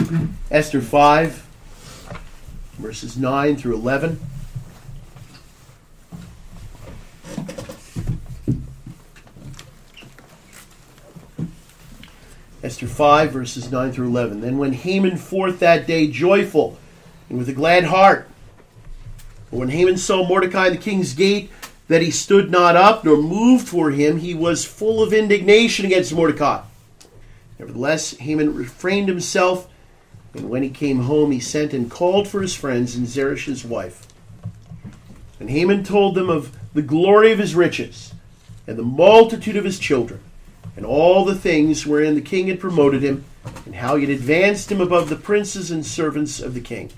Esther 5, verses 9 through 11. Esther 5, verses 9 through 11. Then went Haman forth that day joyful and with a glad heart. For when Haman saw Mordecai in the king's gate, that he stood not up nor moved for him, he was full of indignation against Mordecai. Nevertheless, Haman refrained himself, and when he came home, he sent and called for his friends and Zeresh his wife. And Haman told them of the glory of his riches, and the multitude of his children, and all the things wherein the king had promoted him, and how he had advanced him above the princes and servants of the king.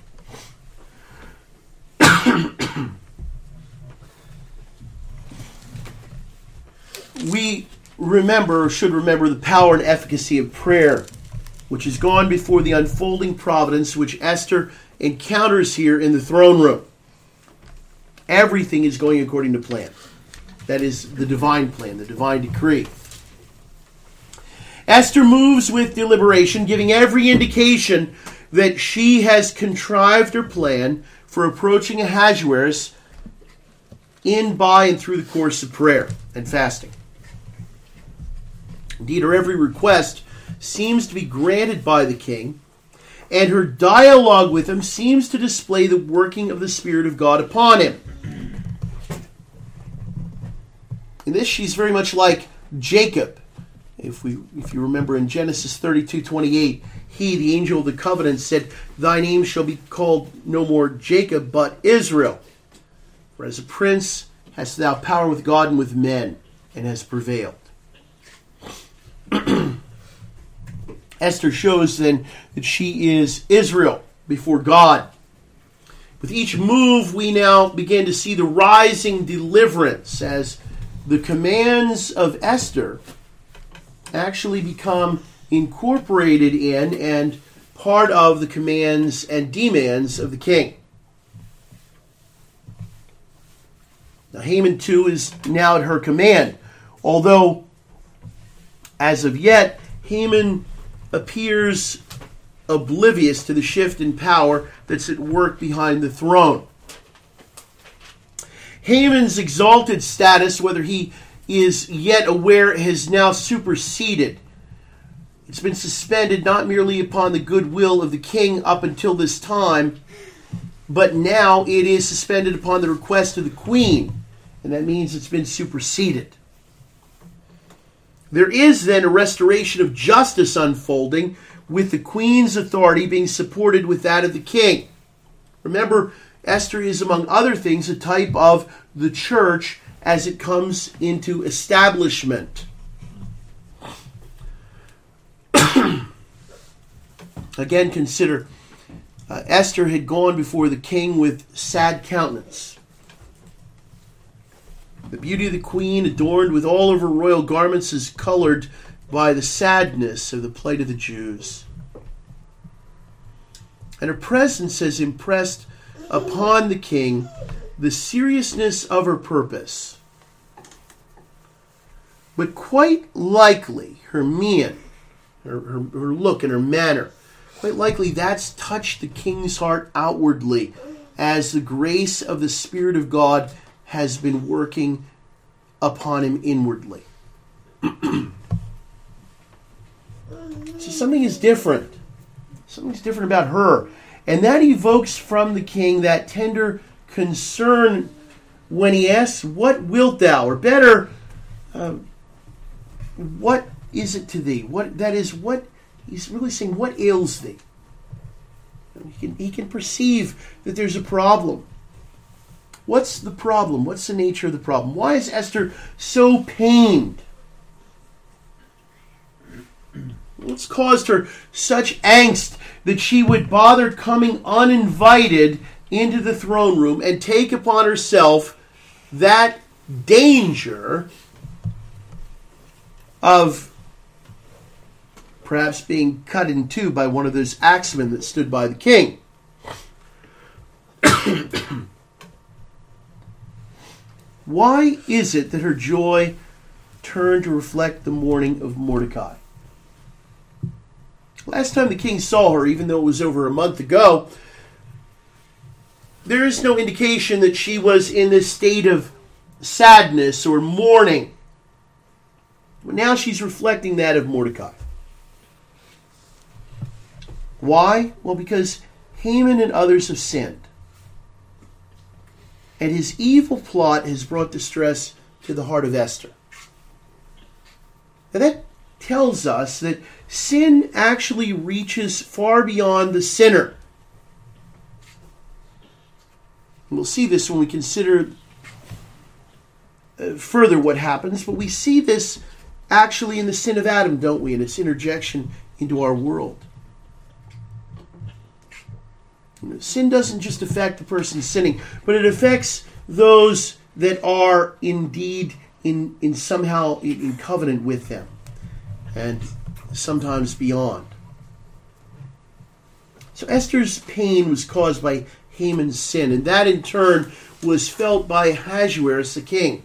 We remember, or should remember, the power and efficacy of prayer, which has gone before the unfolding providence which Esther encounters here in the throne room. Everything is going according to plan. That is the divine plan, the divine decree. Esther moves with deliberation, giving every indication that she has contrived her plan for approaching Ahasuerus in, by, and through the course of prayer and fasting. Indeed, her every request seems to be granted by the king, and her dialogue with him seems to display the working of the Spirit of God upon him. In this, she's very much like Jacob. If you remember in Genesis 32:28, he, the angel of the covenant, said, "Thy name shall be called no more Jacob, but Israel. For as a prince hast thou power with God and with men, and hast prevailed." Esther shows then that she is Israel before God. With each move, we now begin to see the rising deliverance as the commands of Esther actually become incorporated in and part of the commands and demands of the king. Now, Haman too is now at her command, although as of yet Haman appears oblivious to the shift in power that's at work behind the throne. Haman's exalted status, whether he is yet aware, has now superseded. It's been suspended not merely upon the goodwill of the king up until this time, but now it is suspended upon the request of the queen, and that means it's been superseded. There is then a restoration of justice unfolding, with the queen's authority being supported with that of the king. Remember, Esther is, among other things, a type of the church as it comes into establishment. Again, consider, Esther had gone before the king with sad countenance. The beauty of the queen, adorned with all of her royal garments, is colored by the sadness of the plight of the Jews. And her presence has impressed upon the king the seriousness of her purpose. But quite likely, her mien, her look and her manner, quite likely that's touched the king's heart outwardly as the grace of the Spirit of God has been working upon him inwardly. See, something is different. Something's different about her. And that evokes from the king that tender concern when he asks, "What wilt thou?" Or better, what is it to thee? What he's really saying, what ails thee? He can perceive that there's a problem. What's the problem? What's the nature of the problem? Why is Esther so pained? What's caused her such angst that she would bother coming uninvited into the throne room and take upon herself that danger of perhaps being cut in two by one of those axemen that stood by the king? Why is it that her joy turned to reflect the mourning of Mordecai? Last time the king saw her, even though it was over a month ago, there is no indication that she was in this state of sadness or mourning. But now she's reflecting that of Mordecai. Why? Well, because Haman and others have sinned. And his evil plot has brought distress to the heart of Esther. Now that tells us that sin actually reaches far beyond the sinner. And we'll see this when we consider further what happens, but we see this actually in the sin of Adam, don't we? And its interjection into our world. Sin doesn't just affect the person sinning, but it affects those that are indeed in somehow in covenant with them, and sometimes beyond. So Esther's pain was caused by Haman's sin, and that in turn was felt by Ahasuerus the king.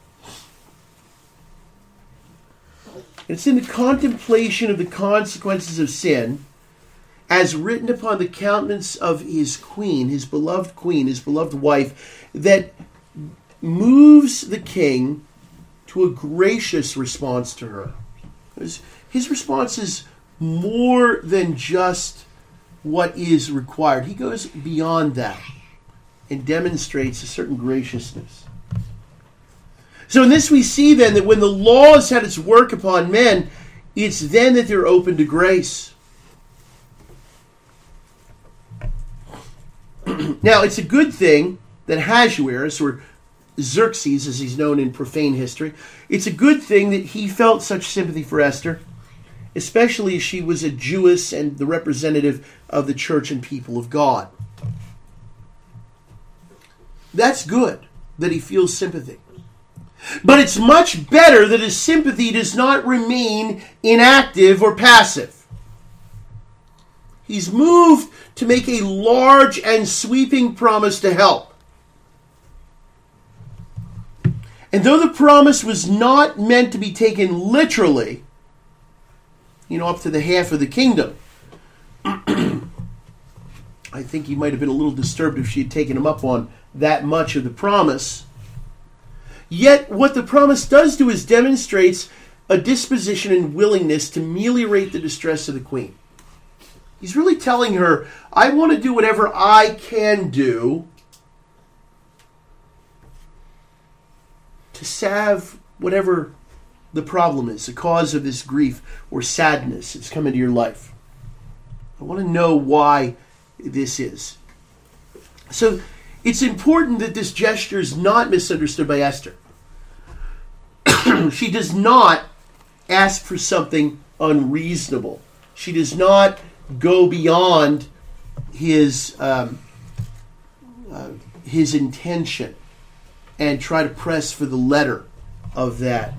It's in the contemplation of the consequences of sin, as written upon the countenance of his queen, his beloved wife, that moves the king to a gracious response to her. His response is more than just what is required. He goes beyond that and demonstrates a certain graciousness. So in this we see then that when the law has had its work upon men, it's then that they're open to grace. Now, it's a good thing that Ahasuerus, or Xerxes as he's known in profane history, it's a good thing that he felt such sympathy for Esther, especially as she was a Jewess and the representative of the church and people of God. That's good that he feels sympathy. But it's much better that his sympathy does not remain inactive or passive. He's moved to make a large and sweeping promise to help. And though the promise was not meant to be taken literally, up to the half of the kingdom, I think he might have been a little disturbed if she had taken him up on that much of the promise. Yet what the promise does do is demonstrates a disposition and willingness to ameliorate the distress of the queen. He's really telling her, I want to do whatever I can do to salve whatever the problem is, the cause of this grief or sadness that's come into your life. I want to know why this is. So it's important that this gesture is not misunderstood by Esther. She does not ask for something unreasonable. She does not go beyond his intention and try to press for the letter of that.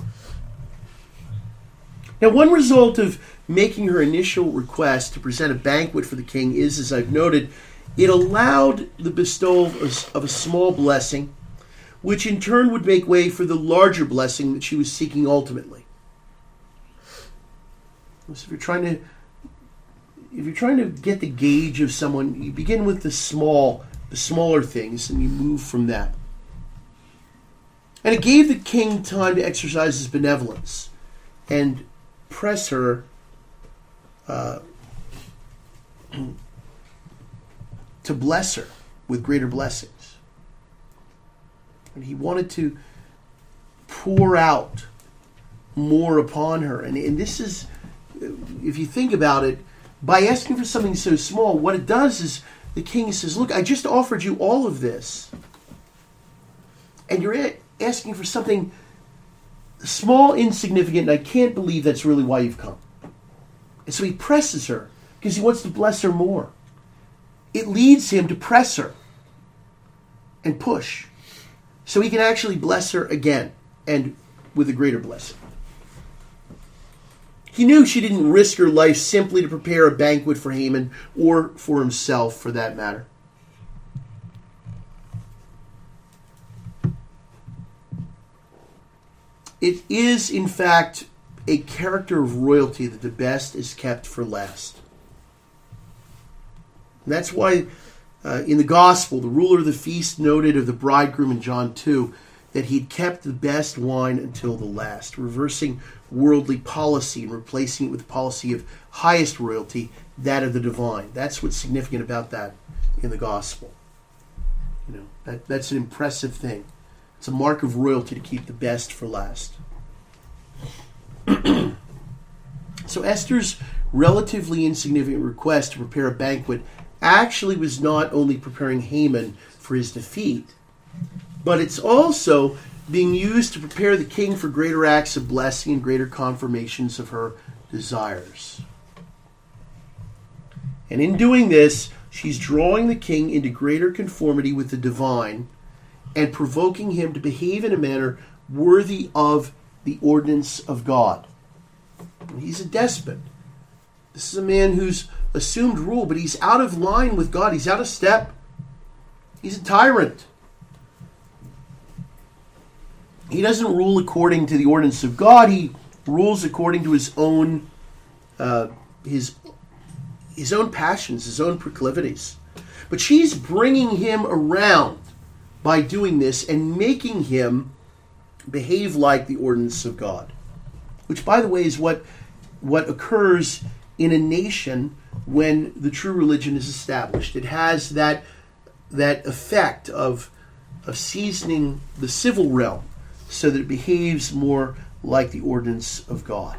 Now, one result of making her initial request to present a banquet for the king is, as I've noted, it allowed the bestowal of a small blessing, which in turn would make way for the larger blessing that she was seeking ultimately. So if you're trying to get the gauge of someone, you begin with the smaller things, and you move from that. And it gave the king time to exercise his benevolence and press her to bless her with greater blessings. And he wanted to pour out more upon her. And this is, if you think about it, by asking for something so small, what it does is the king says, look, I just offered you all of this. And you're asking for something small, insignificant, and I can't believe that's really why you've come. And so he presses her because he wants to bless her more. It leads him to press her and push so he can actually bless her again and with a greater blessing. He knew she didn't risk her life simply to prepare a banquet for Haman or for himself, for that matter. It is, in fact, a character of royalty that the best is kept for last. And that's why in the gospel, the ruler of the feast noted of the bridegroom in John 2 that he'd kept the best wine until the last, reversing worldly policy and replacing it with the policy of highest royalty, that of the divine. That's what's significant about that in the gospel. That's an impressive thing. It's a mark of royalty to keep the best for last. So Esther's relatively insignificant request to prepare a banquet actually was not only preparing Haman for his defeat, but it's also being used to prepare the king for greater acts of blessing and greater confirmations of her desires. And in doing this, she's drawing the king into greater conformity with the divine and provoking him to behave in a manner worthy of the ordinance of God. He's a despot. This is a man who's assumed rule, but he's out of line with God. He's out of step. He's a tyrant. He doesn't rule according to the ordinance of God. He rules according to his own passions, his own proclivities. But she's bringing him around by doing this and making him behave like the ordinance of God, which, by the way, is what occurs in a nation when the true religion is established. It has that effect of seasoning the civil realm so that it behaves more like the ordinance of God.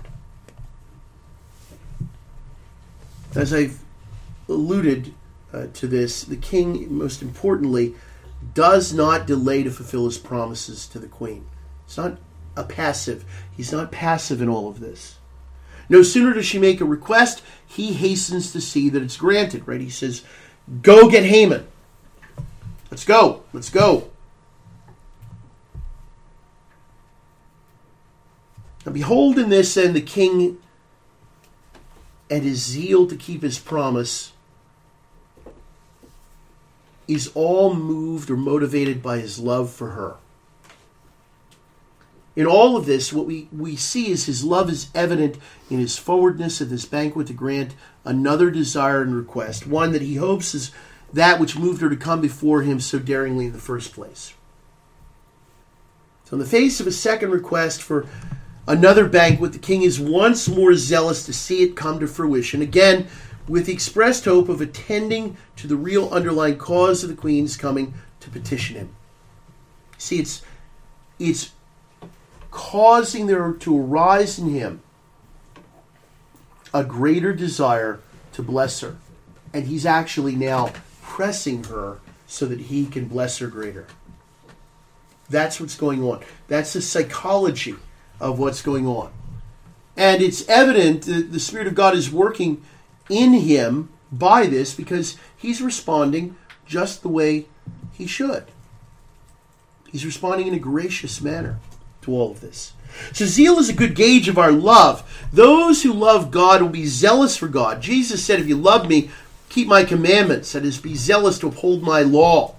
As I've alluded to this, the king, most importantly, does not delay to fulfill his promises to the queen. It's not a passive. He's not passive in all of this. No sooner does she make a request, he hastens to see that it's granted, right? He says, go get Haman. Let's go. Let's go. Now behold in this then the king and his zeal to keep his promise is all moved or motivated by his love for her. In all of this, what we see is his love is evident in his forwardness of this banquet to grant another desire and request, one that he hopes is that which moved her to come before him so daringly in the first place. So in the face of a second request for another banquet, the king is once more zealous to see it come to fruition, again with the expressed hope of attending to the real underlying cause of the queen's coming to petition him. See, it's causing there to arise in him a greater desire to bless her. And he's actually now pressing her so that he can bless her greater. That's what's going on. That's the psychology of what's going on. And it's evident that the Spirit of God is working in him by this because he's responding just the way he should. He's responding in a gracious manner to all of this. So zeal is a good gauge of our love. Those who love God will be zealous for God. Jesus said, if you love me, keep my commandments. That is, be zealous to uphold my law.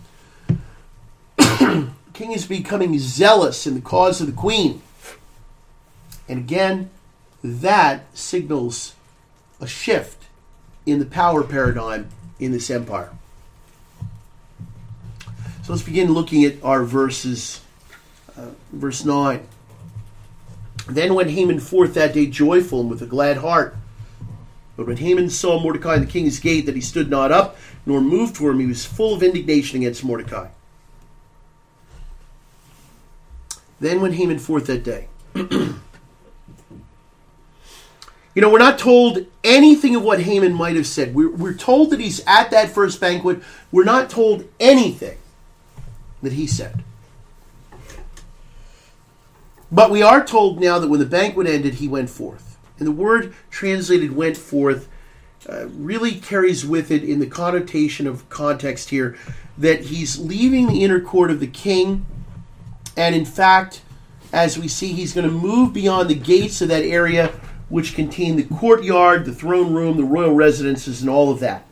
The king is becoming zealous in the cause of the queen. And again, that signals a shift in the power paradigm in this empire. So let's begin looking at our verses. Verse 9. Then went Haman forth that day joyful and with a glad heart. But when Haman saw Mordecai in the king's gate, that he stood not up, nor moved for him, he was full of indignation against Mordecai. Then went Haman forth that day. We're not told anything of what Haman might have said. We're told that he's at that first banquet. We're not told anything that he said. But we are told now that when the banquet ended, he went forth. And the word translated went forth really carries with it in the connotation of context here that he's leaving the inner court of the king. And in fact, as we see, he's going to move beyond the gates of that area which contain the courtyard, the throne room, the royal residences, and all of that.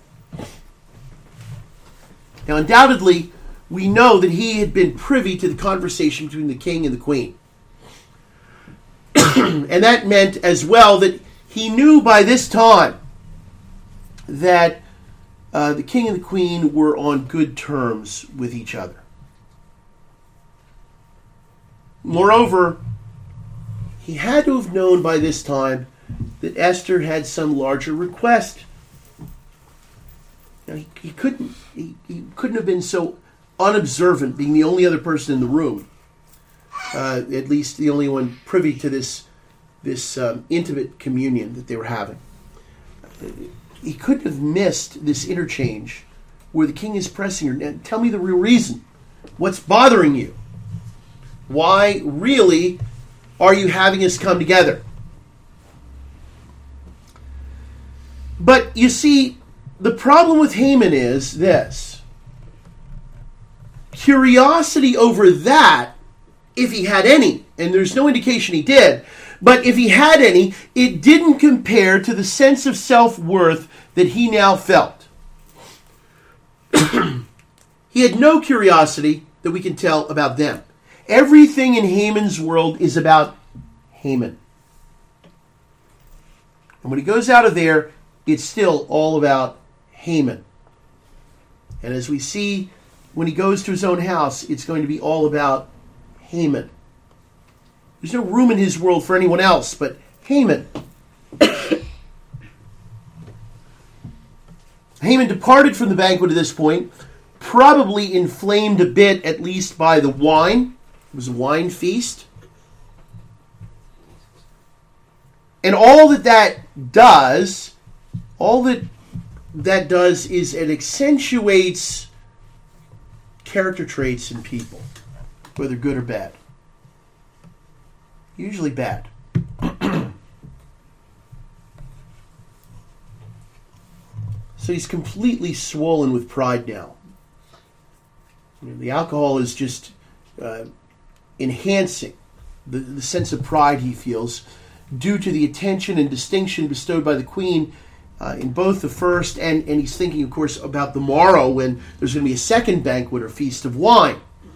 Now, undoubtedly, we know that he had been privy to the conversation between the king and the queen. And that meant as well that he knew by this time that the king and the queen were on good terms with each other. Moreover, he had to have known by this time that Esther had some larger request. Now, he couldn't have been so unobservant, being the only other person in the room, at least the only one privy to this intimate communion that they were having. He couldn't have missed this interchange where the king is pressing her. Now, tell me the real reason. What's bothering you? Why really are you having us come together? But you see, the problem with Haman is this. Curiosity over that, if he had any, and there's no indication he did, but if he had any, it didn't compare to the sense of self-worth that he now felt. He had no curiosity that we can tell about them. Everything in Haman's world is about Haman. And when he goes out of there, it's still all about Haman. And as we see, when he goes to his own house, it's going to be all about Haman. There's no room in his world for anyone else but Haman. Haman departed from the banquet at this point, probably inflamed a bit, at least by the wine. It was a wine feast. And all that does is it accentuates character traits in people, whether good or bad. Usually bad. So he's completely swollen with pride now. The alcohol is just enhancing the sense of pride he feels due to the attention and distinction bestowed by the queen in both the first and he's thinking, of course, about the morrow when there's going to be a second banquet or feast of wine.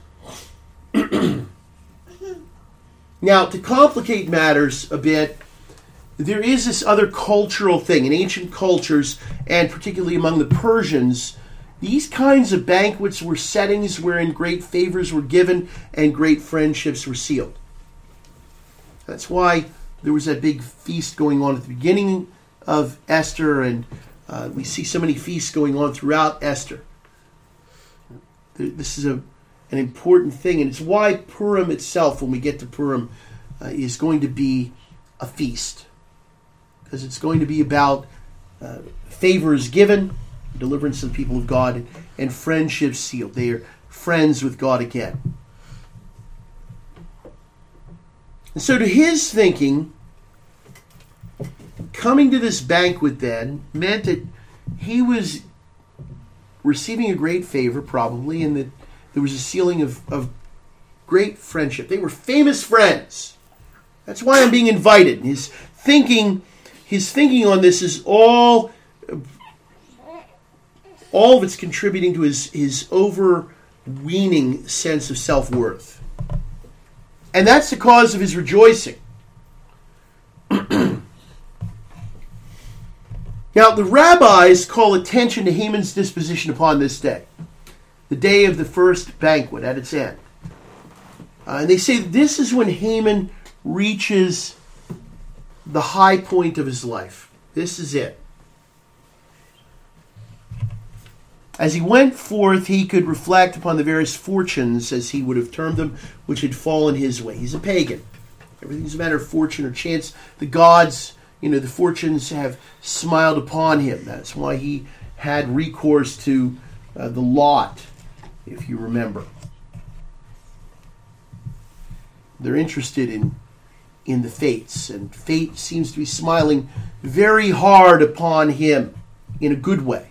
Now, to complicate matters a bit, there is this other cultural thing. In ancient cultures, and particularly among the Persians, these kinds of banquets were settings wherein great favors were given and great friendships were sealed. That's why there was that big feast going on at the beginning of Esther, and we see so many feasts going on throughout Esther. This is an important thing, and it's why Purim itself, when we get to Purim, is going to be a feast. Because it's going to be about favors given, deliverance to the people of God, and friendships sealed. They are friends with God again. And so to his thinking, coming to this banquet then meant that he was receiving a great favor, probably, and that there was a sealing of great friendship. They were famous friends. That's why I'm being invited. His thinking on this is all of it's contributing to his overweening sense of self-worth. And that's the cause of his rejoicing. Now, the rabbis call attention to Haman's disposition upon this day, the day of the first banquet at its end. And they say this is when Haman reaches the high point of his life. This is it. As he went forth, he could reflect upon the various fortunes, as he would have termed them, which had fallen his way. He's a pagan. Everything's a matter of fortune or chance. The gods, the fortunes have smiled upon him. That's why he had recourse to the lot, if you remember. They're interested in the fates, and fate seems to be smiling very hard upon him in a good way.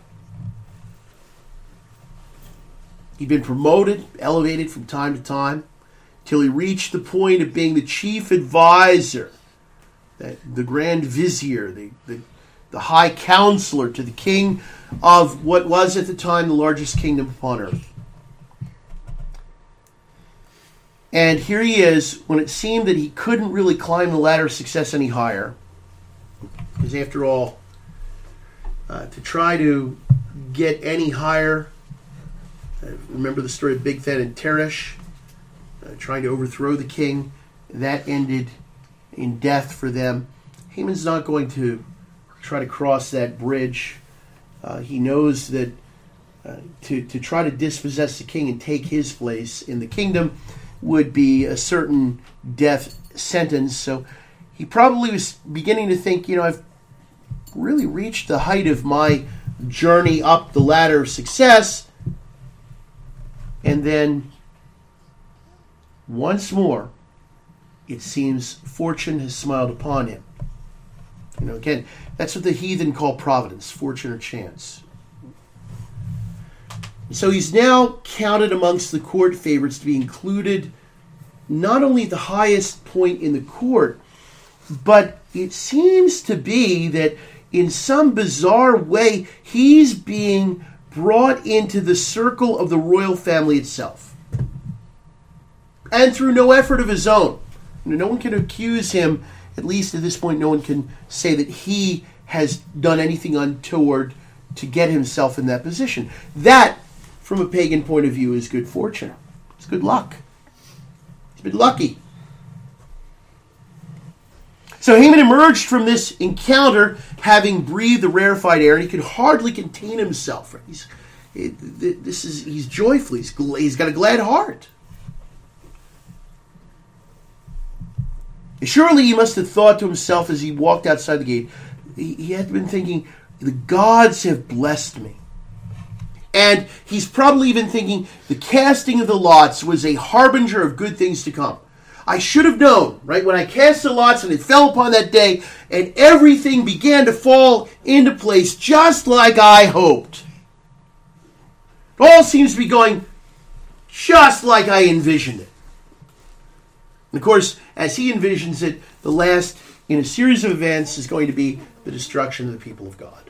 He'd been promoted, elevated from time to time, till he reached the point of being the chief advisor, the grand vizier, the high counselor to the king of what was at the time the largest kingdom upon earth. And here he is when it seemed that he couldn't really climb the ladder of success any higher. Because after all, to try to get any higher, remember the story of Bigthan and Teresh, trying to overthrow the king. That ended in death for them. Haman's not going to try to cross that bridge. He knows that to try to dispossess the king and take his place in the kingdom would be a certain death sentence. So he probably was beginning to think, I've really reached the height of my journey up the ladder of success. And then once more, it seems fortune has smiled upon him. Again, that's what the heathen call providence, fortune or chance. So he's now counted amongst the court favorites to be included not only at the highest point in the court, but it seems to be that in some bizarre way, he's being brought into the circle of the royal family itself. And through no effort of his own. No one can accuse him, at least at this point, no one can say that he has done anything untoward to get himself in that position. That, from a pagan point of view, is good fortune. It's good luck. He's been lucky. So Haman emerged from this encounter having breathed the rarefied air, and he could hardly contain himself. He's joyful. He's got a glad heart. Surely he must have thought to himself as he walked outside the gate, he had been thinking, the gods have blessed me. And he's probably even thinking, the casting of the lots was a harbinger of good things to come. I should have known, right? When I cast the lots and it fell upon that day, and everything began to fall into place just like I hoped. It all seems to be going just like I envisioned it. And of course, as he envisions it, the last in a series of events is going to be the destruction of the people of God.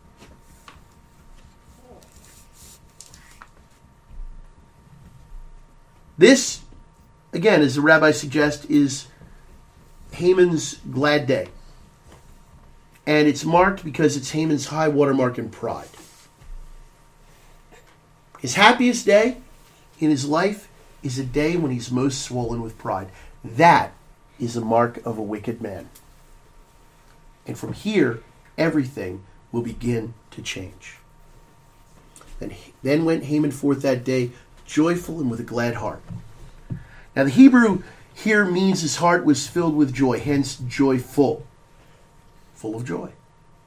This, again, as the rabbi suggests, is Haman's glad day. And it's marked because it's Haman's high watermark in pride. His happiest day in his life is a day when he's most swollen with pride. That is a mark of a wicked man. And from here, everything will begin to change. Then went Haman forth that day, joyful and with a glad heart. Now the Hebrew here means his heart was filled with joy, hence joyful, full of joy.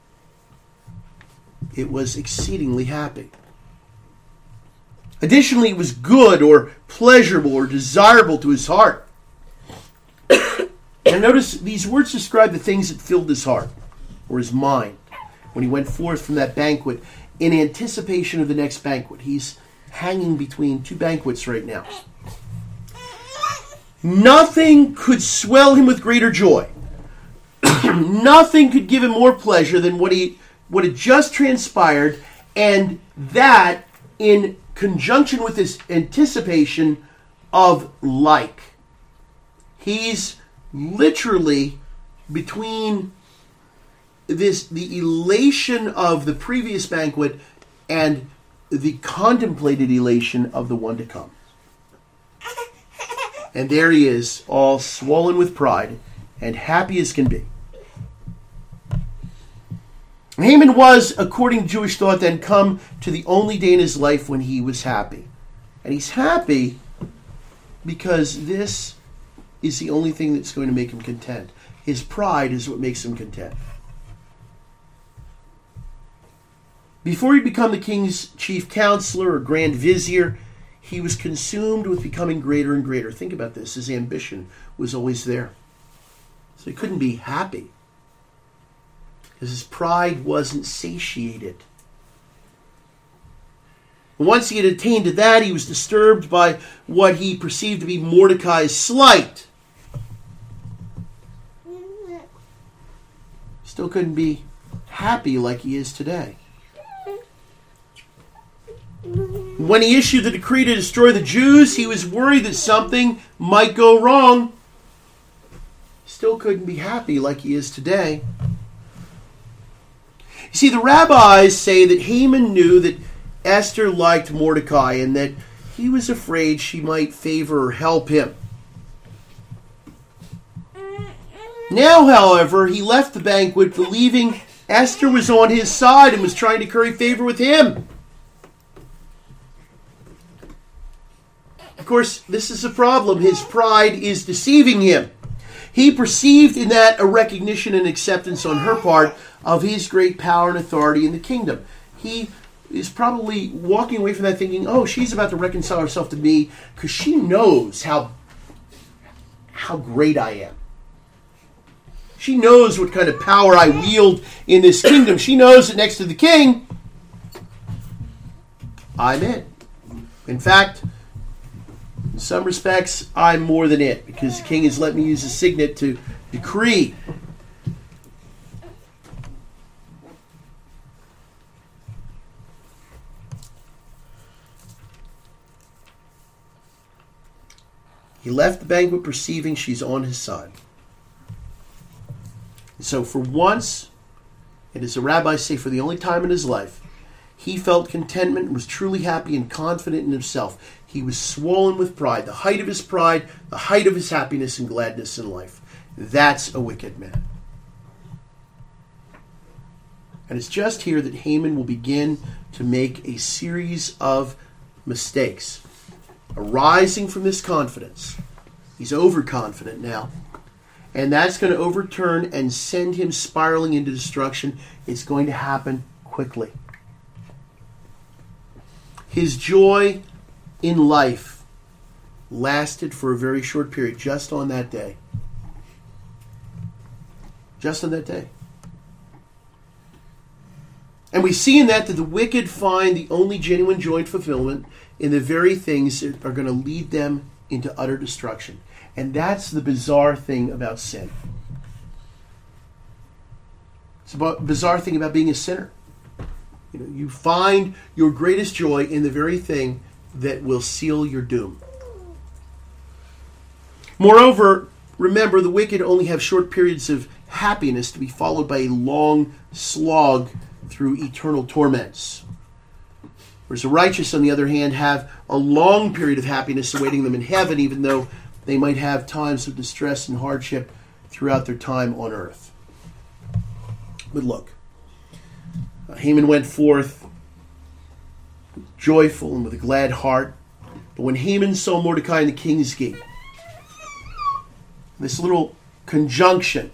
It was exceedingly happy. Additionally, it was good or pleasurable or desirable to his heart. And notice these words describe the things that filled his heart or his mind when he went forth from that banquet in anticipation of the next banquet. He's hanging between two banquets right now. Nothing could swell him with greater joy. Nothing could give him more pleasure than what had just transpired, and that in conjunction with this anticipation of like. He's literally between the elation of the previous banquet and the contemplated elation of the one to come. And there he is, all swollen with pride and happy as can be. Haman was, according to Jewish thought, then come to the only day in his life when he was happy. And he's happy because this is the only thing that's going to make him content. His pride is what makes him content. Before he'd become the king's chief counselor or grand vizier, he was consumed with becoming greater and greater. Think about this. His ambition was always there. So he couldn't be happy because his pride wasn't satiated. Once he had attained to that, he was disturbed by what he perceived to be Mordecai's slight. Still couldn't be happy like he is today. When he issued the decree to destroy the Jews, he was worried that something might go wrong. Still couldn't be happy like he is today. You see, the rabbis say that Haman knew that Esther liked Mordecai and that he was afraid she might favor or help him. Now, however, he left the banquet believing Esther was on his side and was trying to curry favor with him. Of course, this is a problem. His pride is deceiving him. He perceived in that a recognition and acceptance on her part of his great power and authority in the kingdom. He is probably walking away from that thinking, oh, she's about to reconcile herself to me because she knows how great I am. She knows what kind of power I wield in this kingdom. She knows that next to the king, I'm it. In fact, in some respects, I'm more than it because the king has let me use a signet to decree. He left the banquet perceiving she's on his side. So for once, and as the rabbis say, for the only time in his life, he felt contentment and was truly happy and confident in himself. He was swollen with pride, the height of his pride, the height of his happiness and gladness in life. That's a wicked man. And it's just here that Haman will begin to make a series of mistakes arising from this confidence. He's overconfident now. And that's going to overturn and send him spiraling into destruction. It's going to happen quickly. His joy in life lasted for a very short period, just on that day. Just on that day. And we see in that the wicked find the only genuine joy and fulfillment in the very things that are going to lead them into utter destruction. And that's the bizarre thing about sin. It's a bizarre thing about being a sinner. You find your greatest joy in the very thing that will seal your doom. Moreover, remember, the wicked only have short periods of happiness to be followed by a long slog through eternal torments. Whereas the righteous, on the other hand, have a long period of happiness awaiting them in heaven, even though they might have times of distress and hardship throughout their time on earth. But look, Haman went forth joyful and with a glad heart. But when Haman saw Mordecai in the king's gate, this little conjunction,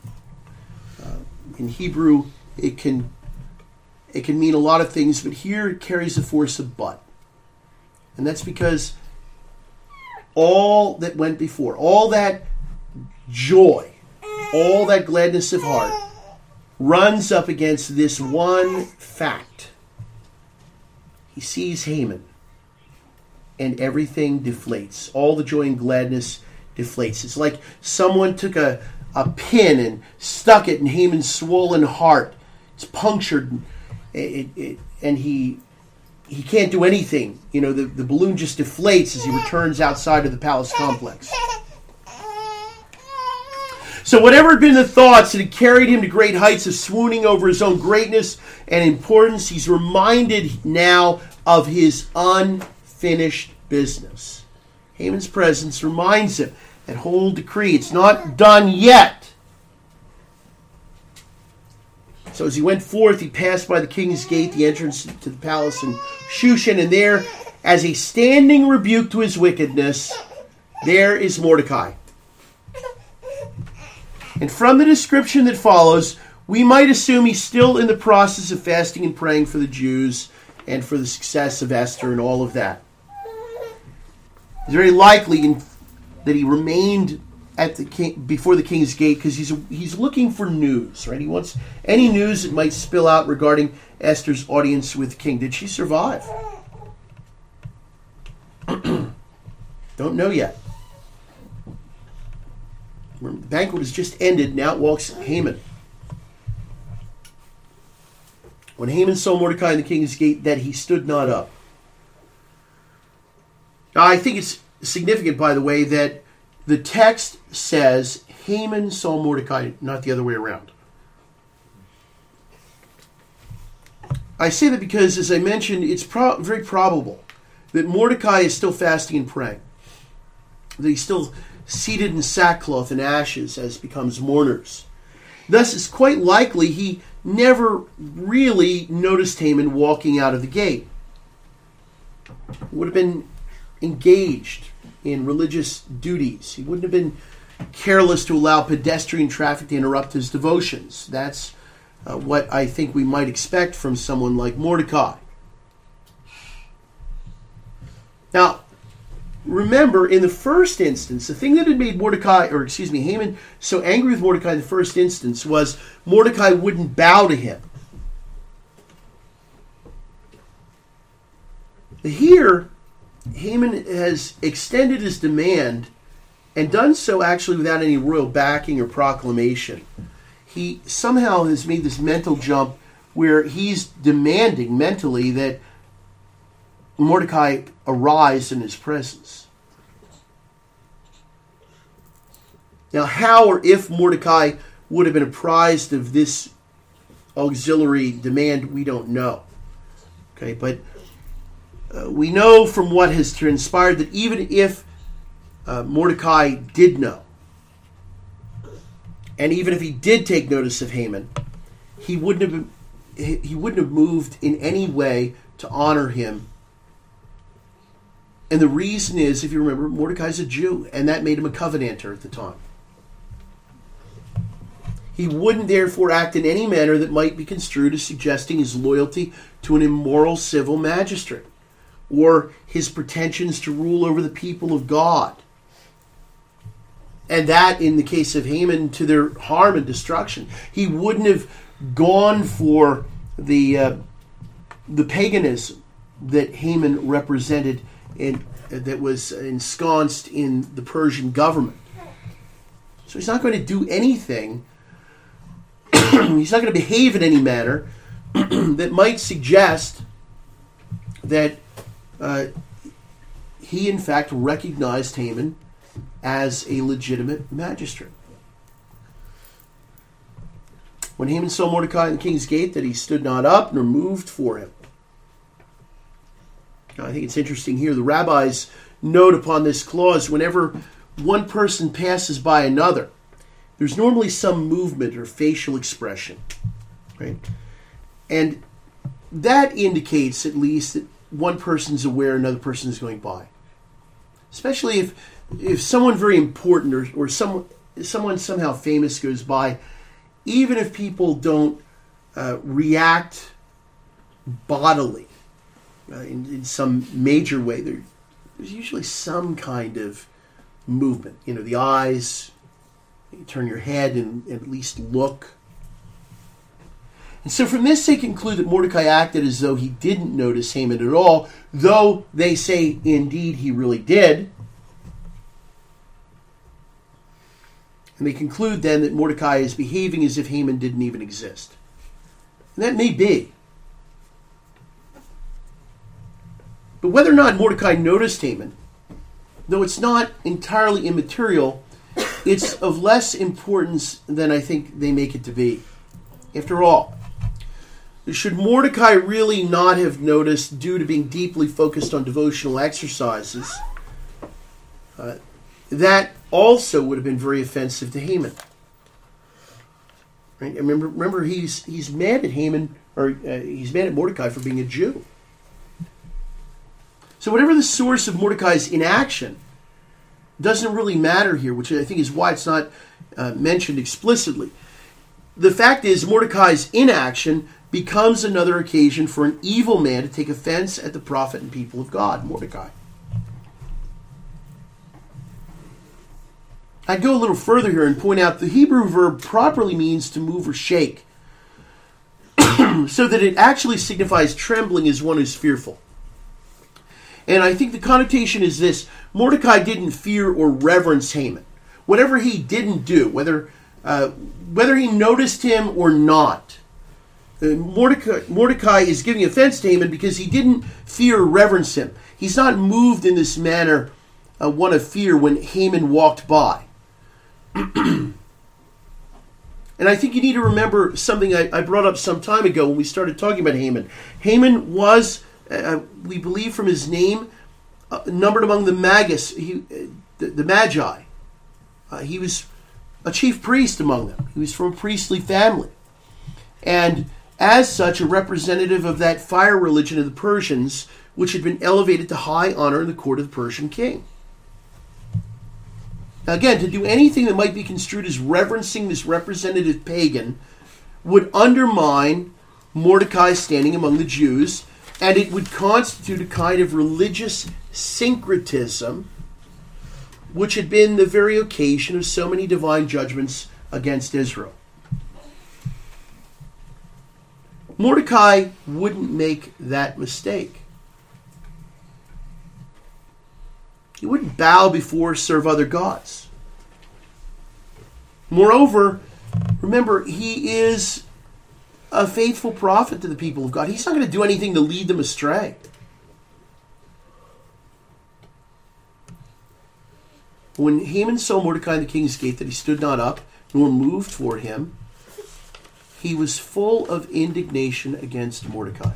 in Hebrew, it can mean a lot of things, but here it carries the force of but. And that's because all that went before, all that joy, all that gladness of heart, runs up against this one fact. He sees Haman, and everything deflates. All the joy and gladness deflates. It's like someone took a pin and stuck it in Haman's swollen heart. It's punctured, and he can't do anything. The balloon just deflates as he returns outside of the palace complex. So whatever had been the thoughts that had carried him to great heights of swooning over his own greatness and importance, he's reminded now of his unfinished business. Haman's presence reminds him that whole decree, it's not done yet. So as he went forth, he passed by the king's gate, the entrance to the palace in Shushan, and there, as a standing rebuke to his wickedness, there is Mordecai. And from the description that follows, we might assume he's still in the process of fasting and praying for the Jews and for the success of Esther and all of that. It's very likely that he remained at the king, before the king's gate, because he's looking for news, right? He wants any news that might spill out regarding Esther's audience with the king. Did she survive? Don't know yet. The banquet has just ended. Now walks Haman. When Haman saw Mordecai in the king's gate, that he stood not up. Now, I think it's significant, by the way, that the text says Haman saw Mordecai, not the other way around. I say that because, as I mentioned, it's very probable that Mordecai is still fasting and praying, that he's still seated in sackcloth and ashes as becomes mourners. Thus, it's quite likely he never really noticed Haman walking out of the gate. He would have been engaged in religious duties. He wouldn't have been careless to allow pedestrian traffic to interrupt his devotions. That's what I think we might expect from someone like Mordecai. Now, remember, in the first instance, the thing that had made Haman so angry with Mordecai in the first instance was Mordecai wouldn't bow to him. Here, Haman has extended his demand and done so actually without any royal backing or proclamation. He somehow has made this mental jump where he's demanding mentally that Mordecai arise in his presence. Now, how or if Mordecai would have been apprised of this auxiliary demand, we don't know. Okay, but we know from what has transpired that even if Mordecai did know, and even if he did take notice of Haman, he wouldn't have moved in any way to honor him. And the reason is, if you remember, Mordecai's a Jew, and that made him a covenanter at the time. He wouldn't therefore act in any manner that might be construed as suggesting his loyalty to an immoral civil magistrate, or his pretensions to rule over the people of God. And that, in the case of Haman, to their harm and destruction. He wouldn't have gone for the paganism that Haman represented and that was ensconced in the Persian government. So he's not going to do anything. He's not going to behave in any manner that might suggest that he, in fact, recognized Haman as a legitimate magistrate. When Haman saw Mordecai in the king's gate, that he stood not up nor moved for him. Now, I think it's interesting here. The rabbis note upon this clause, whenever one person passes by another, there's normally some movement or facial expression, right? And that indicates, at least, that one person's aware another person is going by. Especially if someone very important or someone somehow famous goes by, even if people don't react bodily in some major way, there's usually some kind of movement. You know, the eyes, you turn your head and at least look. And so from this they conclude that Mordecai acted as though he didn't notice Haman at all, though they say indeed he really did. And they conclude then that Mordecai is behaving as if Haman didn't even exist. And that may be. But whether or not Mordecai noticed Haman, though it's not entirely immaterial, it's of less importance than I think they make it to be. After all, should Mordecai really not have noticed due to being deeply focused on devotional exercises, that also would have been very offensive to Haman. Right? Remember, he's mad at Haman, or he's mad at Mordecai for being a Jew. So whatever the source of Mordecai's inaction doesn't really matter here, which I think is why it's not mentioned explicitly. The fact is, Mordecai's inaction becomes another occasion for an evil man to take offense at the prophet and people of God, Mordecai. I'd go a little further here and point out the Hebrew verb properly means to move or shake, so that it actually signifies trembling as one who's fearful. And I think the connotation is this: Mordecai didn't fear or reverence Haman. Whatever he didn't do, whether he noticed him or not, Mordecai is giving offense to Haman because he didn't fear or reverence him. He's not moved in this manner, one of fear, when Haman walked by. And I think you need to remember something I brought up some time ago when we started talking about Haman. Haman was, we believe from his name, numbered among the Magus, the Magi. He was a chief priest among them. He was from a priestly family. And as such, a representative of that fire religion of the Persians, which had been elevated to high honor in the court of the Persian king. Now again, to do anything that might be construed as reverencing this representative pagan would undermine Mordecai's standing among the Jews, and it would constitute a kind of religious syncretism, which had been the very occasion of so many divine judgments against Israel. Mordecai wouldn't make that mistake. He wouldn't bow before or serve other gods. Moreover, remember, he is a faithful prophet to the people of God. He's not going to do anything to lead them astray. When Haman saw Mordecai in the king's gate, that he stood not up, nor moved toward him, he was full of indignation against Mordecai.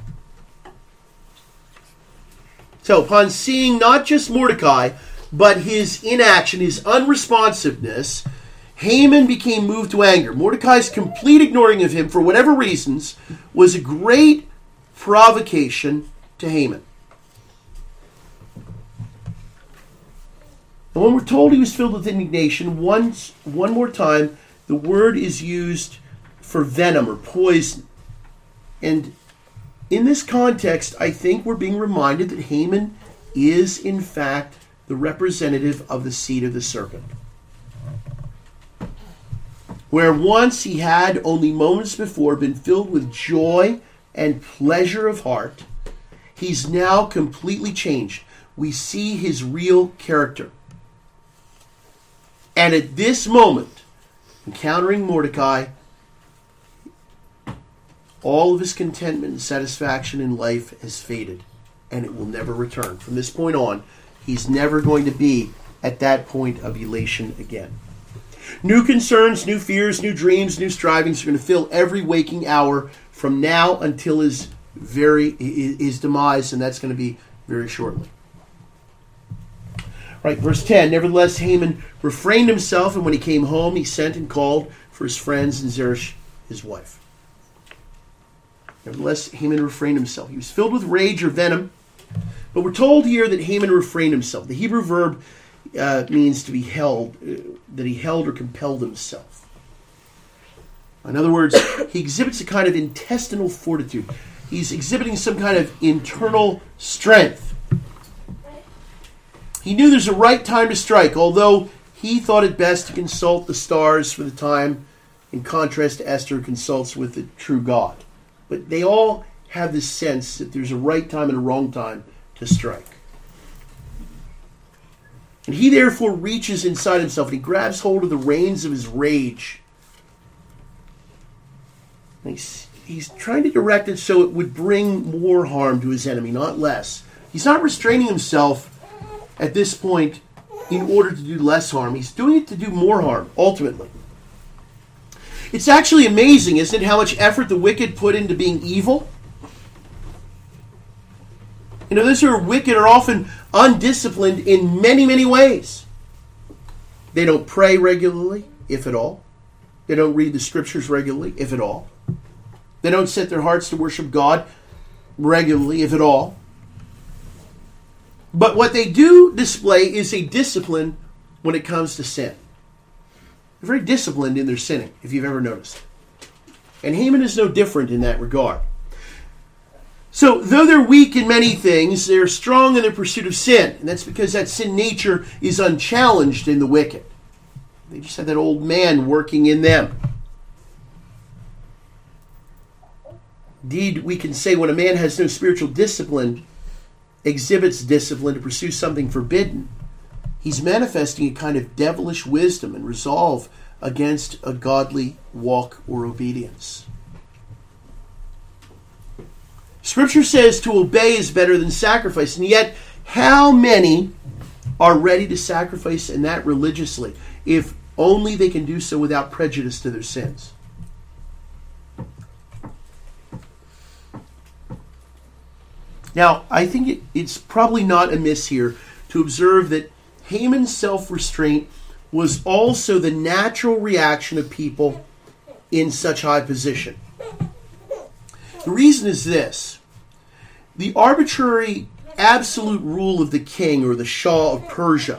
So, upon seeing not just Mordecai, but his inaction, his unresponsiveness, Haman became moved to anger. Mordecai's complete ignoring of him, for whatever reasons, was a great provocation to Haman. And when we're told he was filled with indignation, one more time, the word is used for venom or poison. And in this context, I think we're being reminded that Haman is, in fact, the representative of the seed of the serpent. Where once he had, only moments before, been filled with joy and pleasure of heart, he's now completely changed. We see his real character. And at this moment, encountering Mordecai, all of his contentment and satisfaction in life has faded, and it will never return. From this point on, he's never going to be at that point of elation again. New concerns, new fears, new dreams, new strivings are going to fill every waking hour from now until his demise, and that's going to be very shortly. Right, verse 10, nevertheless Haman refrained himself, and when he came home, he sent and called for his friends and Zeresh, his wife. Nevertheless, Haman refrained himself. He was filled with rage or venom. But we're told here that Haman refrained himself. The Hebrew verb means to be held, that he held or compelled himself. In other words, he exhibits a kind of intestinal fortitude. He's exhibiting some kind of internal strength. He knew there's a right time to strike, although he thought it best to consult the stars for the time, in contrast to Esther, who consults with the true God. But they all have this sense that there's a right time and a wrong time to strike. And he therefore reaches inside himself and he grabs hold of the reins of his rage. And he's trying to direct it so it would bring more harm to his enemy, not less. He's not restraining himself at this point in order to do less harm. He's doing it to do more harm, ultimately. It's actually amazing, isn't it, how much effort the wicked put into being evil? You know, those who are wicked are often undisciplined in many, many ways. They don't pray regularly, if at all. They don't read the scriptures regularly, if at all. They don't set their hearts to worship God regularly, if at all. But what they do display is a discipline when it comes to sin. They're very disciplined in their sinning, if you've ever noticed. And Haman is no different in that regard. So, though they're weak in many things, they're strong in their pursuit of sin. And that's because that sin nature is unchallenged in the wicked. They just have that old man working in them. Indeed, we can say when a man has no spiritual discipline, exhibits discipline to pursue something forbidden, he's manifesting a kind of devilish wisdom and resolve against a godly walk or obedience. Scripture says to obey is better than sacrifice, and yet how many are ready to sacrifice, and that religiously, if only they can do so without prejudice to their sins? Now, I think it's probably not amiss here to observe that Haman's self-restraint was also the natural reaction of people in such high position. The reason is this: the arbitrary absolute rule of the king or the Shah of Persia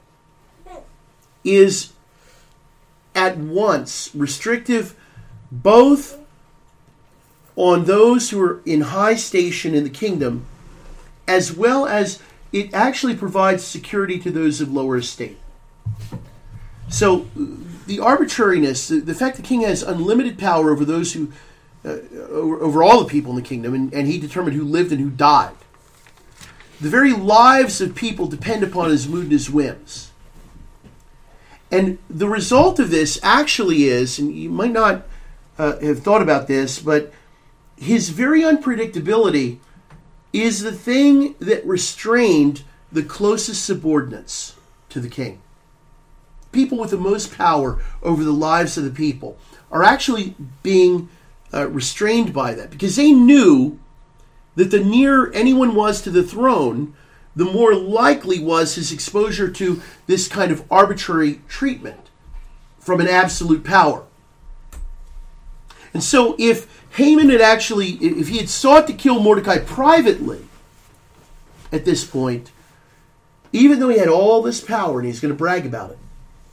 is at once restrictive both on those who are in high station in the kingdom, as well as it actually provides security to those of lower estate. So the arbitrariness, the fact the king has unlimited power over those who, over all the people in the kingdom, and he determined who lived and who died. The very lives of people depend upon his mood and his whims. And the result of this actually is, and you might not have thought about this, but his very unpredictability is the thing that restrained the closest subordinates to the king. People with the most power over the lives of the people are actually being restrained by that, because they knew that the nearer anyone was to the throne, the more likely was his exposure to this kind of arbitrary treatment from an absolute power. And so if Haman had actually, if he had sought to kill Mordecai privately at this point, even though he had all this power and he's going to brag about it,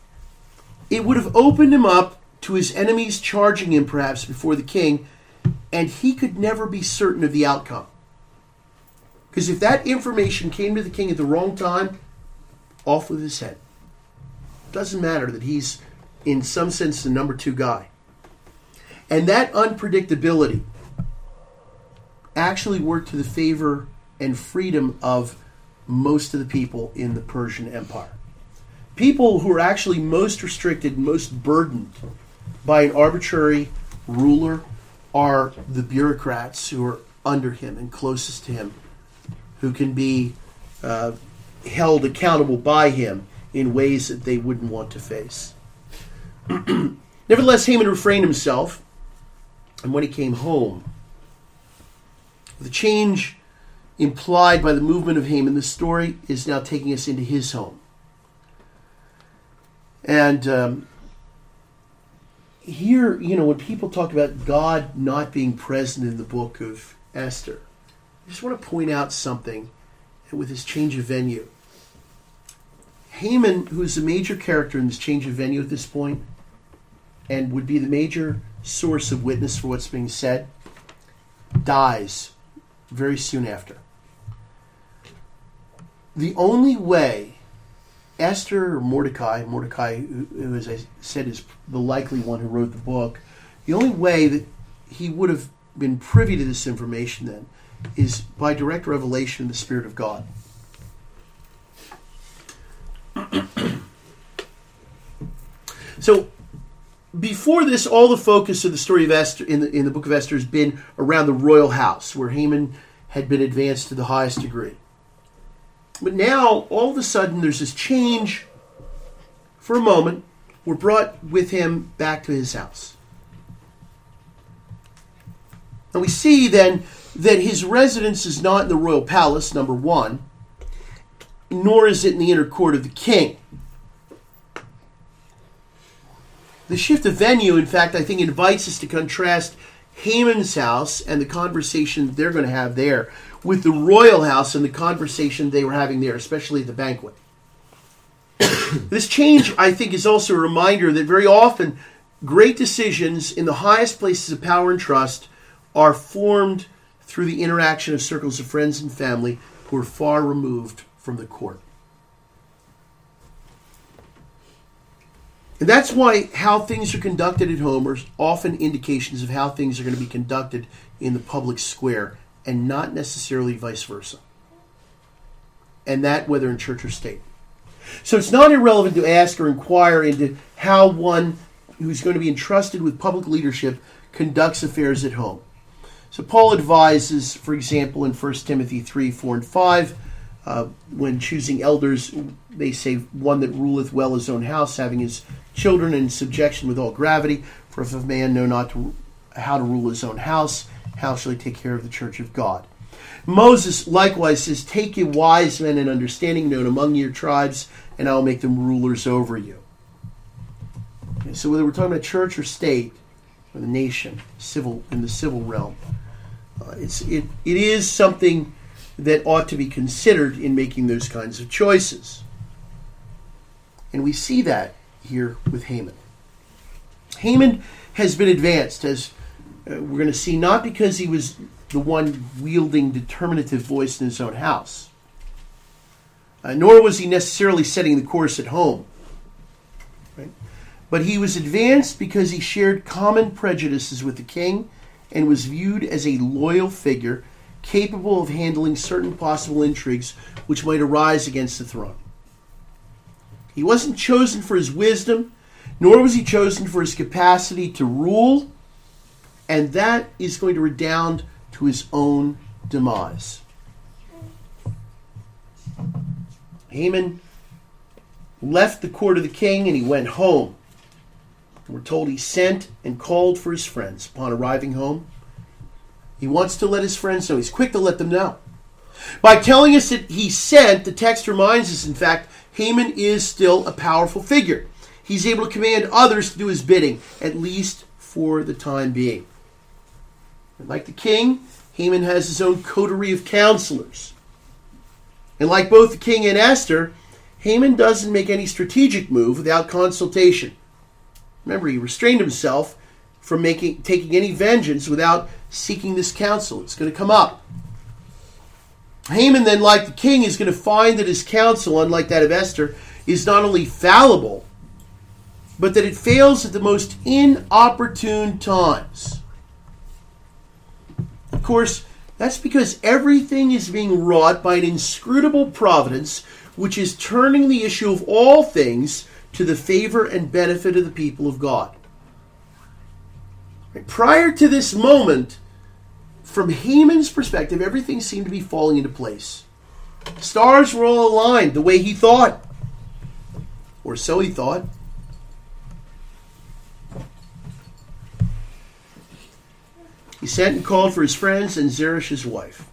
it would have opened him up to his enemies charging him perhaps before the king, and he could never be certain of the outcome. Because if that information came to the king at the wrong time, off with his head. Doesn't matter that he's, in some sense, the number two guy. And that unpredictability actually worked to the favor and freedom of most of the people in the Persian Empire. People who are actually most restricted, most burdened by an arbitrary ruler are the bureaucrats who are under him and closest to him, who can be held accountable by him in ways that they wouldn't want to face. Nevertheless, Haman refrained himself, and when he came home, the change implied by the movement of Haman, the story is now taking us into his home. And here, when people talk about God not being present in the book of Esther, I just want to point out something with this change of venue. Haman, who is a major character in this change of venue at this point, and would be the major source of witness for what's being said, dies very soon after. The only way Esther or Mordecai, who as I said is the likely one who wrote the book, the only way that he would have been privy to this information then is by direct revelation of the Spirit of God. So, before this, all the focus of the story of Esther in the book of Esther has been around the royal house, where Haman had been advanced to the highest degree. But now, all of a sudden, there's this change. For a moment, we're brought with him back to his house. And we see then that his residence is not in the royal palace, number one, nor is it in the inner court of the king. The shift of venue, in fact, I think invites us to contrast Haman's house and the conversation they're going to have there with the royal house and the conversation they were having there, especially at the banquet. This change, I think, is also a reminder that very often great decisions in the highest places of power and trust are formed through the interaction of circles of friends and family who are far removed from the court. And that's why how things are conducted at home are often indications of how things are going to be conducted in the public square, and not necessarily vice versa. And that whether in church or state. So it's not irrelevant to ask or inquire into how one who's going to be entrusted with public leadership conducts affairs at home. So Paul advises, for example, in 1 Timothy 3, 4, and 5, when choosing elders, they say, one that ruleth well his own house, having his children in subjection with all gravity. For if a man know not how to rule his own house, how shall he take care of the church of God? Moses likewise says, take ye wise men and understanding known among your tribes, and I will make them rulers over you. Okay, so whether we're talking about church or state, or the nation, in the civil realm, it is something that ought to be considered in making those kinds of choices. And we see that here with Haman. Haman has been advanced, as we're going to see, not because he was the one wielding determinative voice in his own house, nor was he necessarily setting the course at home. Right? But he was advanced because he shared common prejudices with the king and was viewed as a loyal figure capable of handling certain possible intrigues which might arise against the throne. He wasn't chosen for his wisdom, nor was he chosen for his capacity to rule, and that is going to redound to his own demise. Haman left the court of the king and he went home. We're told he sent and called for his friends. Upon arriving home, he wants to let his friends know. He's quick to let them know. By telling us that he sent, the text reminds us, in fact, Haman is still a powerful figure. He's able to command others to do his bidding, at least for the time being. And like the king, Haman has his own coterie of counselors. And like both the king and Esther, Haman doesn't make any strategic move without consultation. Remember, he restrained himself from taking any vengeance without seeking this counsel. It's going to come up. Haman then, like the king, is going to find that his counsel, unlike that of Esther, is not only fallible, but that it fails at the most inopportune times. Of course, that's because everything is being wrought by an inscrutable providence, which is turning the issue of all things to the favor and benefit of the people of God. Prior to this moment, from Haman's perspective, everything seemed to be falling into place. Stars were all aligned the way he thought. Or so he thought. He sent and called for his friends and Zeresh his wife.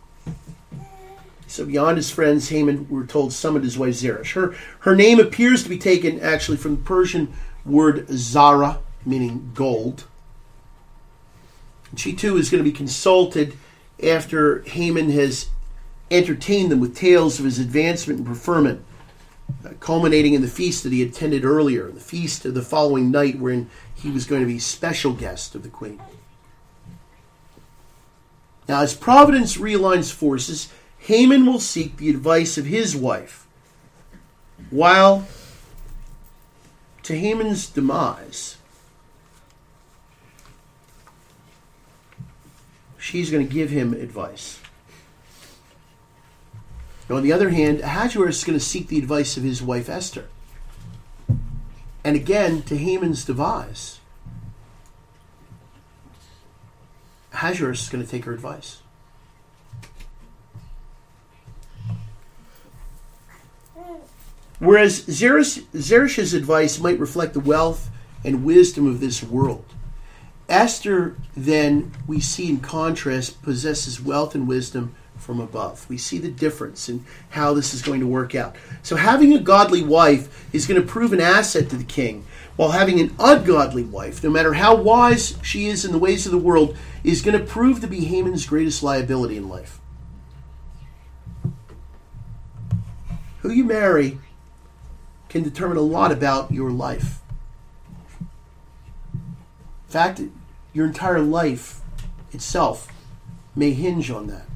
So beyond his friends, Haman, we're told, summoned his wife Zeresh. Her name appears to be taken actually from the Persian word zara, meaning gold. And she too is going to be consulted after Haman has entertained them with tales of his advancement and preferment, culminating in the feast that he attended earlier, the feast of the following night wherein he was going to be special guest of the queen. Now, as Providence realigns forces, Haman will seek the advice of his wife, while to Haman's demise, she's going to give him advice. Now, on the other hand, Ahasuerus is going to seek the advice of his wife Esther. And again, to Haman's demise, Ahasuerus is going to take her advice. Whereas Zeresh's advice might reflect the wealth and wisdom of this world, Esther, then, we see in contrast, possesses wealth and wisdom from above. We see the difference in how this is going to work out. So having a godly wife is going to prove an asset to the king, while having an ungodly wife, no matter how wise she is in the ways of the world, is going to prove to be Haman's greatest liability in life. Who you marry can determine a lot about your life. In fact, your entire life itself may hinge on that.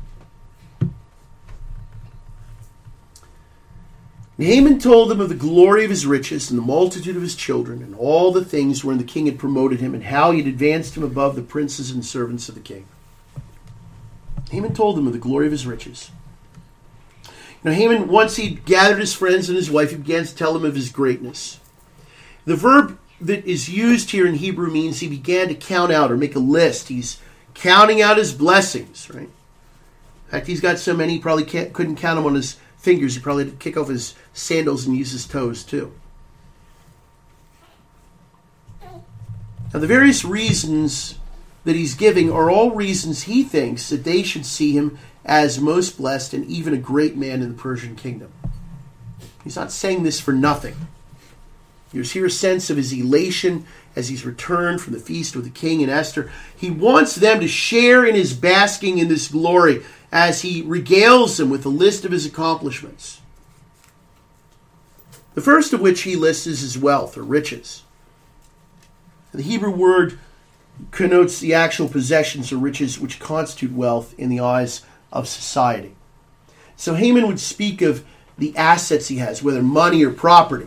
Haman told them of the glory of his riches and the multitude of his children and all the things wherein the king had promoted him and how he had advanced him above the princes and servants of the king. Haman told them of the glory of his riches. Now Haman, once he'd gathered his friends and his wife, he began to tell them of his greatness. The verb that is used here in Hebrew means he began to count out or make a list. He's counting out his blessings, right? In fact, he's got so many he probably couldn't count them on his fingers. He probably had to kick off his sandals and use his toes too. Now, the various reasons that he's giving are all reasons he thinks that they should see him as most blessed and even a great man in the Persian kingdom. He's not saying this for nothing. There's here a sense of his elation as he's returned from the feast with the king and Esther. He wants them to share in his basking in this glory as he regales them with a list of his accomplishments. The first of which he lists is his wealth or riches. The Hebrew word connotes the actual possessions or riches which constitute wealth in the eyes of society. So Haman would speak of the assets he has, whether money or property.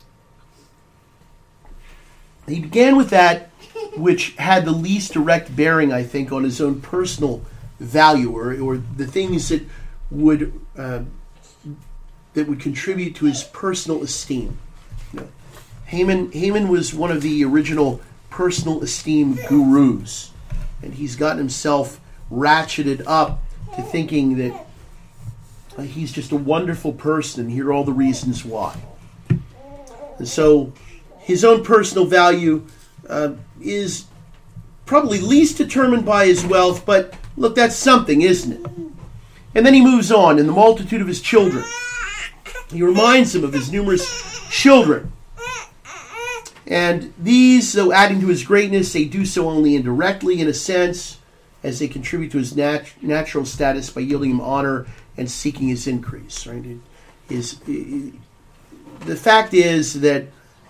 He began with that which had the least direct bearing, I think, on his own personal value or the things that would contribute to his personal esteem. You know, Haman was one of the original personal esteem gurus, and he's gotten himself ratcheted up to thinking that he's just a wonderful person, and here are all the reasons why. And so his own personal value is probably least determined by his wealth, but look, that's something, isn't it? And then he moves on, in the multitude of his children. He reminds them of his numerous children. And these, though adding to his greatness, they do so only indirectly, in a sense, as they contribute to his natural status by yielding him honor and seeking his increase. Right? The fact is that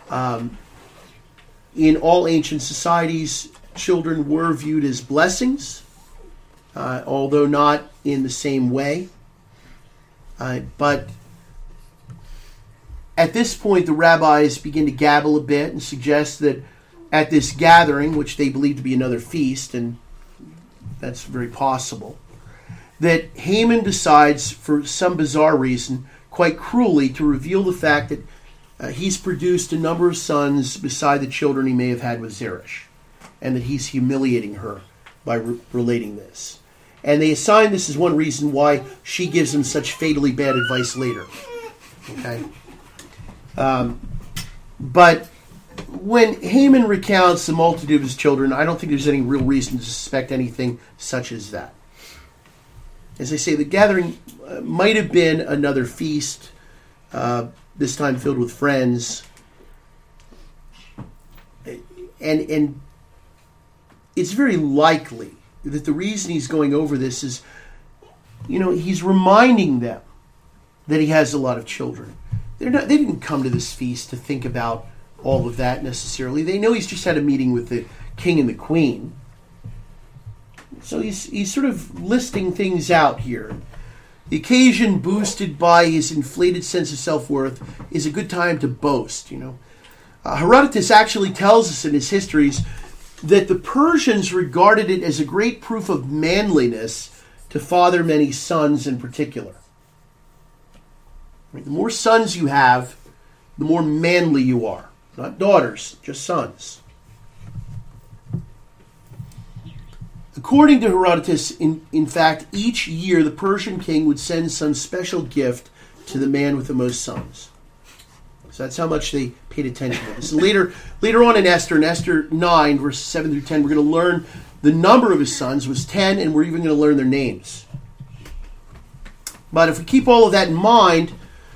in all ancient societies, children were viewed as blessings, although not in the same way. But at this point, the rabbis begin to gabble a bit and suggest that at this gathering, which they believe to be another feast, and that's very possible, that Haman decides, for some bizarre reason, quite cruelly, to reveal the fact that he's produced a number of sons beside the children he may have had with Zeresh, and that he's humiliating her by relating this. And they assign this as one reason why she gives him such fatally bad advice later. Okay? But when Haman recounts the multitude of his children, I don't think there's any real reason to suspect anything such as that. As I say, the gathering might have been another feast, this time filled with friends. And it's very likely that the reason he's going over this is, he's reminding them that he has a lot of children. They didn't come to this feast to think about all of that necessarily. They know he's just had a meeting with the king and the queen. So he's sort of listing things out here. The occasion, boosted by his inflated sense of self-worth, is a good time to boast. Herodotus actually tells us in his histories that the Persians regarded it as a great proof of manliness to father many sons in particular. The more sons you have, the more manly you are. Not daughters, just sons. According to Herodotus, in fact, each year the Persian king would send some special gift to the man with the most sons. So that's how much they paid attention to this. Later on in Esther 9, verses 7 through 10, we're going to learn the number of his sons was 10, and we're even going to learn their names. But if we keep all of that in mind,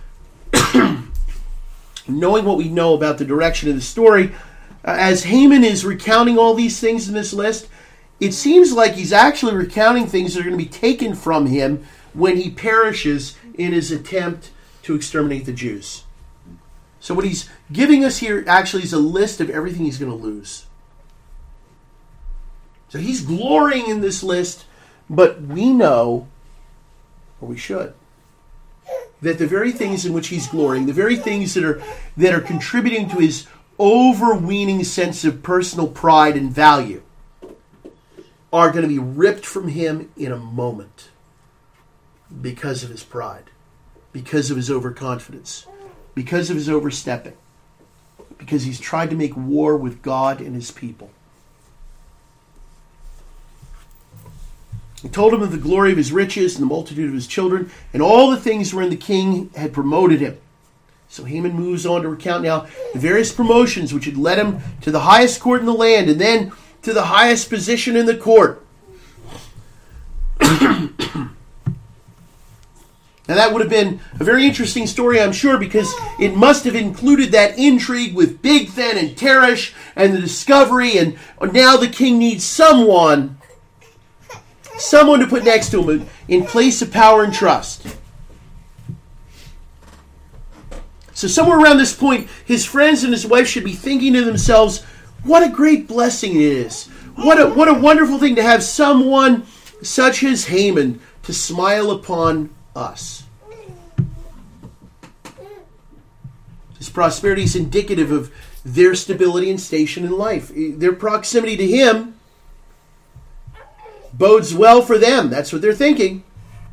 knowing what we know about the direction of the story, as Haman is recounting all these things in this list, it seems like he's actually recounting things that are going to be taken from him when he perishes in his attempt to exterminate the Jews. So what he's giving us here actually is a list of everything he's going to lose. So he's glorying in this list, but we know, or we should, that the very things in which he's glorying, the very things that are contributing to his overweening sense of personal pride and value, are going to be ripped from him in a moment because of his pride, because of his overconfidence, because of his overstepping, because he's tried to make war with God and his people. He told him of the glory of his riches and the multitude of his children and all the things wherein the king had promoted him. So Haman moves on to recount now the various promotions which had led him to the highest court in the land and then to the highest position in the court. Now that would have been a very interesting story, I'm sure, because it must have included that intrigue with Bigthan and Teresh and the discovery, and now the king needs someone to put next to him in place of power and trust. So somewhere around this point, his friends and his wife should be thinking to themselves, what a great blessing it is. What a wonderful thing to have someone such as Haman to smile upon us. His prosperity is indicative of their stability and station in life. Their proximity to him bodes well for them. That's what they're thinking.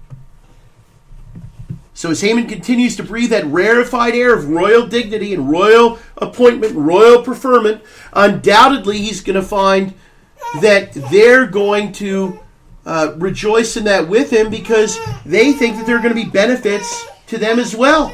So as Haman continues to breathe that rarefied air of royal dignity and royal appointment, royal preferment, undoubtedly he's going to find that they're going to rejoice in that with him because they think that there are going to be benefits to them as well.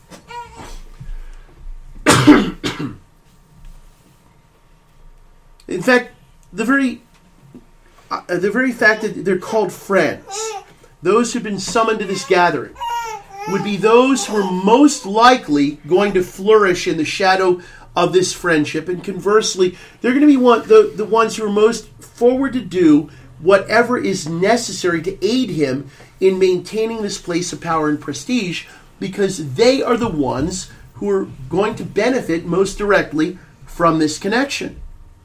In fact, the very fact that they're called friends, those who've been summoned to this gathering, would be those who are most likely going to flourish in the shadow of this friendship. And conversely, they're going to be the ones who are most forward to do whatever is necessary to aid him in maintaining this place of power and prestige, because they are the ones who are going to benefit most directly from this connection.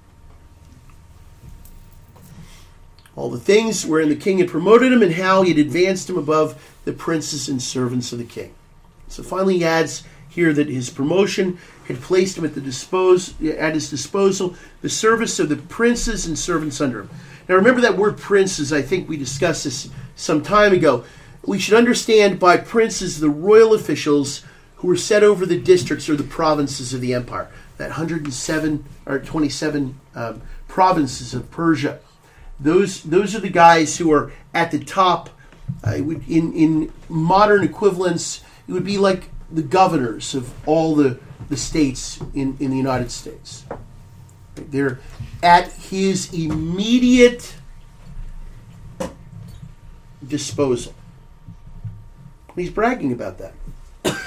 All the things wherein the king had promoted him and how he had advanced him above the princes and servants of the king. So finally he adds here that his promotion had placed him at his disposal the service of the princes and servants under him. Now remember that word princes, I think we discussed this some time ago. We should understand by princes the royal officials who were set over the districts or the provinces of the empire. That 107 or 27 provinces of Persia. Those are the guys who are at the top. In modern equivalents, it would be like the governors of all the states in the United States. They're at his immediate disposal. He's bragging about that. The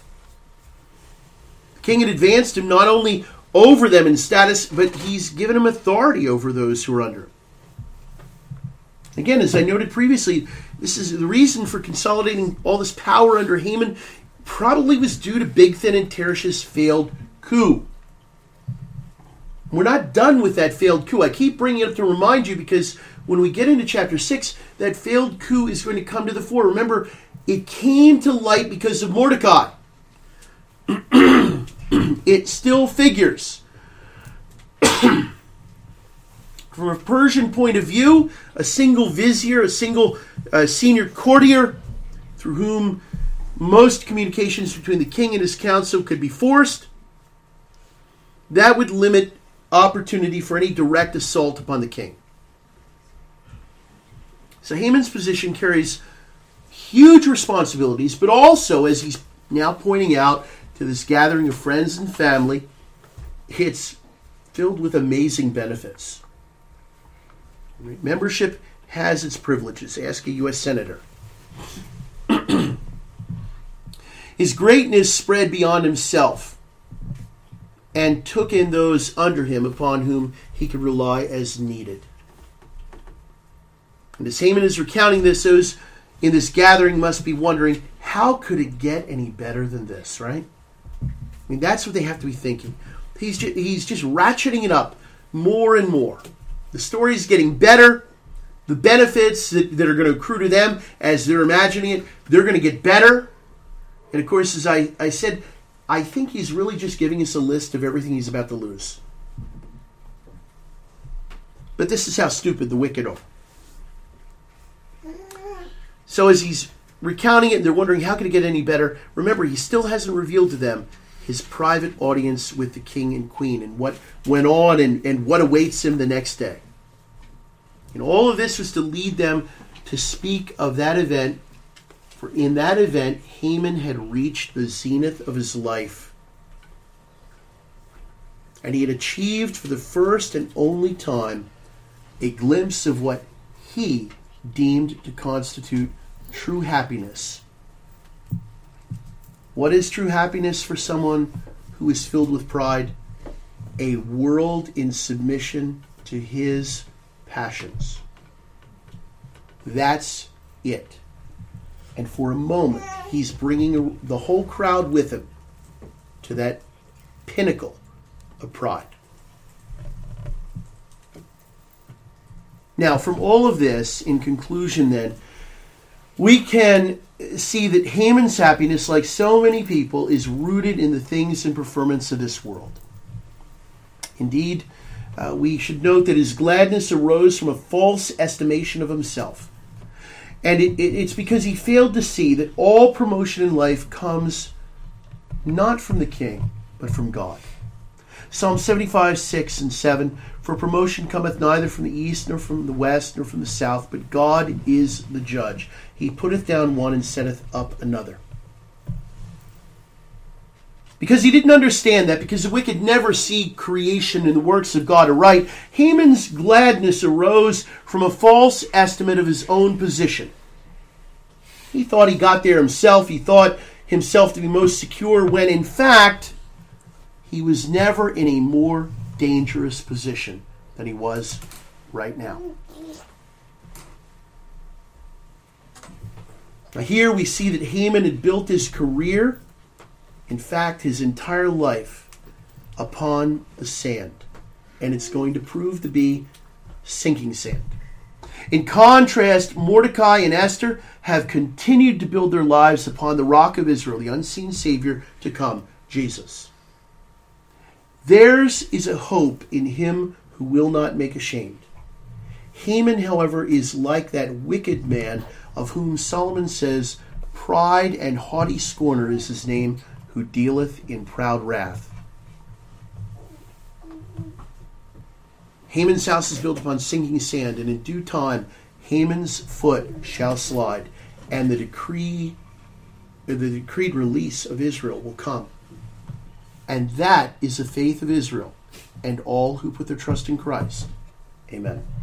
king had advanced him not only over them in status, but he's given him authority over those who are under him. Again, as I noted previously, this is the reason for consolidating all this power under Haman probably was due to Bigthan and Teresh's failed coup. We're not done with that failed coup. I keep bringing it up to remind you because when we get into chapter 6, that failed coup is going to come to the fore. Remember, it came to light because of Mordecai. It still figures. From a Persian point of view, a single vizier, a single senior courtier, through whom most communications between the king and his council could be forced, that would limit opportunity for any direct assault upon the king. So Haman's position carries huge responsibilities, but also, as he's now pointing out to this gathering of friends and family, it's filled with amazing benefits. Membership has its privileges. Ask a U.S. Senator. His greatness spread beyond himself and took in those under him upon whom he could rely as needed. And as Haman is recounting this, those in this gathering must be wondering, how could it get any better than this, right? I mean, that's what they have to be thinking. He's just ratcheting it up more and more. The story is getting better. The benefits that are going to accrue to them as they're imagining it, they're going to get better. And of course, as I said, I think he's really just giving us a list of everything he's about to lose. But this is how stupid the wicked are. So as he's recounting it and they're wondering how could it get any better, remember, he still hasn't revealed to them his private audience with the king and queen and what went on and what awaits him the next day. And all of this was to lead them to speak of that event, for in that event, Haman had reached the zenith of his life. And he had achieved for the first and only time a glimpse of what he deemed to constitute true happiness. What is true happiness for someone who is filled with pride? A world in submission to his passions. That's it. And for a moment, he's bringing the whole crowd with him to that pinnacle of pride. Now, from all of this, in conclusion then, we can see that Haman's happiness, like so many people, is rooted in the things and preferments of this world. Indeed, we should note that his gladness arose from a false estimation of himself. And it's because he failed to see that all promotion in life comes not from the king, but from God. Psalm 75, 6 and 7, for promotion cometh neither from the east, nor from the west, nor from the south, but God is the judge. He putteth down one and setteth up another. Because he didn't understand that, because the wicked never see creation and the works of God aright, Haman's gladness arose from a false estimate of his own position. He thought he got there himself. He thought himself to be most secure, when in fact, he was never in a more dangerous position than he was right now. Now here we see that Haman had built his career, in fact, his entire life, upon the sand. And it's going to prove to be sinking sand. In contrast, Mordecai and Esther have continued to build their lives upon the rock of Israel, the unseen Savior to come, Jesus. Theirs is a hope in him who will not make ashamed. Haman, however, is like that wicked man of whom Solomon says, pride and haughty scorner is his name, who dealeth in proud wrath. Haman's house is built upon sinking sand, and in due time Haman's foot shall slide, and the decreed release of Israel will come. And that is the faith of Israel and all who put their trust in Christ. Amen.